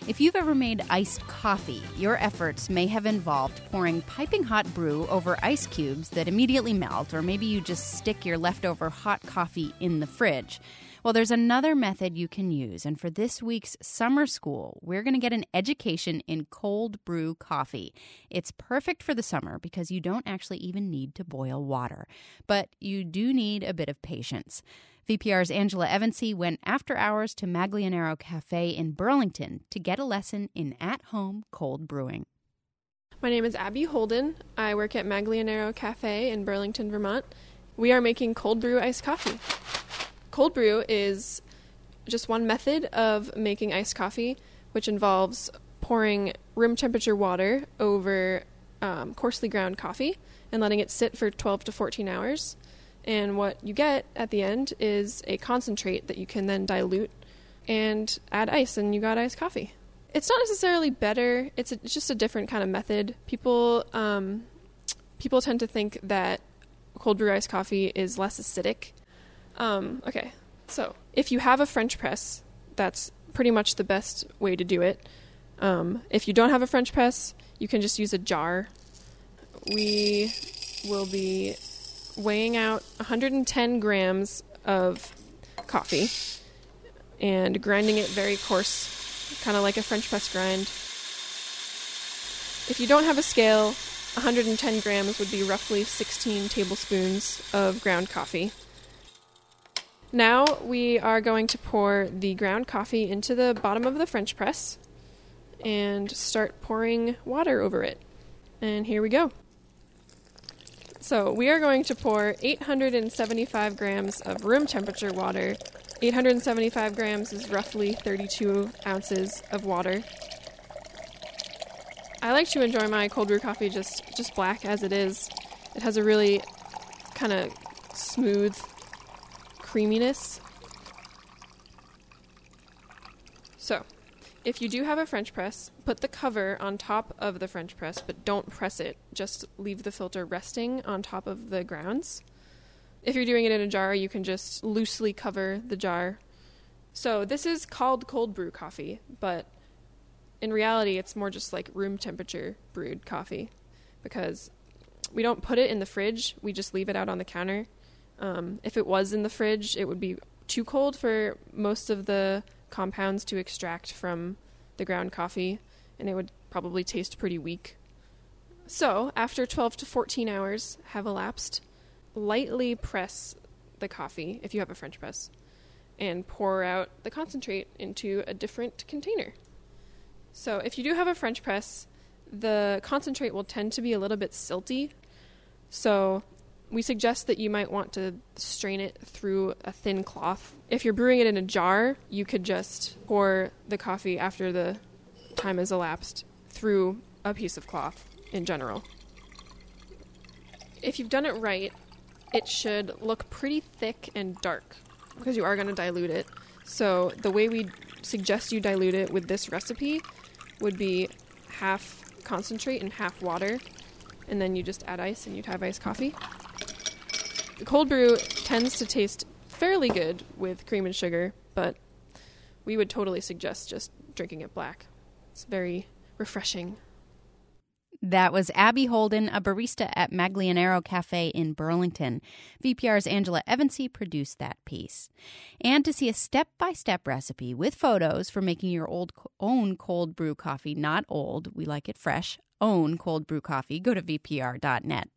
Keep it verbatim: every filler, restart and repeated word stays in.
If you've ever made iced coffee, your efforts may have involved pouring piping hot brew over ice cubes that immediately melt, or maybe you just stick your leftover hot coffee in the fridge. Well, there's another method you can use, and for this week's summer school, we're going to get an education in cold brew coffee. It's perfect for the summer because you don't actually even need to boil water, but you do need a bit of patience. V P R's Angela Evansy went after hours to Maglianero Cafe in Burlington to get a lesson in at-home cold brewing. My name is Abby Holden. I work at Maglianero Cafe in Burlington, Vermont. We are making cold brew iced coffee. Cold brew is just one method of making iced coffee, which involves pouring room temperature water over um, coarsely ground coffee and letting it sit for twelve to fourteen hours. And what you get at the end is a concentrate that you can then dilute and add ice, and you got iced coffee. It's not necessarily better. It's, a, it's just a different kind of method. People um, people tend to think that cold brew iced coffee is less acidic. Um, okay, so if you have a French press, that's pretty much the best way to do it. Um, if you don't have a French press, you can just use a jar. We will be weighing out one hundred ten grams of coffee and grinding it very coarse, kind of like a French press grind. If you don't have a scale, one hundred ten grams would be roughly sixteen tablespoons of ground coffee. Now we are going to pour the ground coffee into the bottom of the French press and start pouring water over it. And here we go. So we are going to pour eight hundred seventy-five grams of room temperature water. eight hundred seventy-five grams is roughly thirty-two ounces of water. I like to enjoy my cold brew coffee just, just black as it is. It has a really kind of smooth creaminess. So, if you do have a French press, put the cover on top of the French press, but don't press it. Just leave the filter resting on top of the grounds. If you're doing it in a jar, you can just loosely cover the jar. So this is called cold brew coffee, but in reality, it's more just like room temperature brewed coffee because we don't put it in the fridge. We just leave it out on the counter. Um, if it was in the fridge, it would be too cold for most of the compounds to extract from the ground coffee, and it would probably taste pretty weak. So, after twelve to fourteen hours have elapsed, lightly press the coffee, if you have a French press, and pour out the concentrate into a different container. So, if you do have a French press, the concentrate will tend to be a little bit silty, so we suggest that you might want to strain it through a thin cloth. If you're brewing it in a jar, you could just pour the coffee after the time has elapsed through a piece of cloth in general. If you've done it right, it should look pretty thick and dark because you are going to dilute it. So the way we suggest you dilute it with this recipe would be half concentrate and half water, and then you just add ice and you'd have iced coffee. The cold brew tends to taste fairly good with cream and sugar, but we would totally suggest just drinking it black. It's very refreshing. That was Abby Holden, a barista at Maglianero Cafe in Burlington. V P R's Angela Evansy produced that piece. And to see a step-by-step recipe with photos for making your old own cold brew coffee, not old, we like it fresh, own cold brew coffee, go to V P R dot net.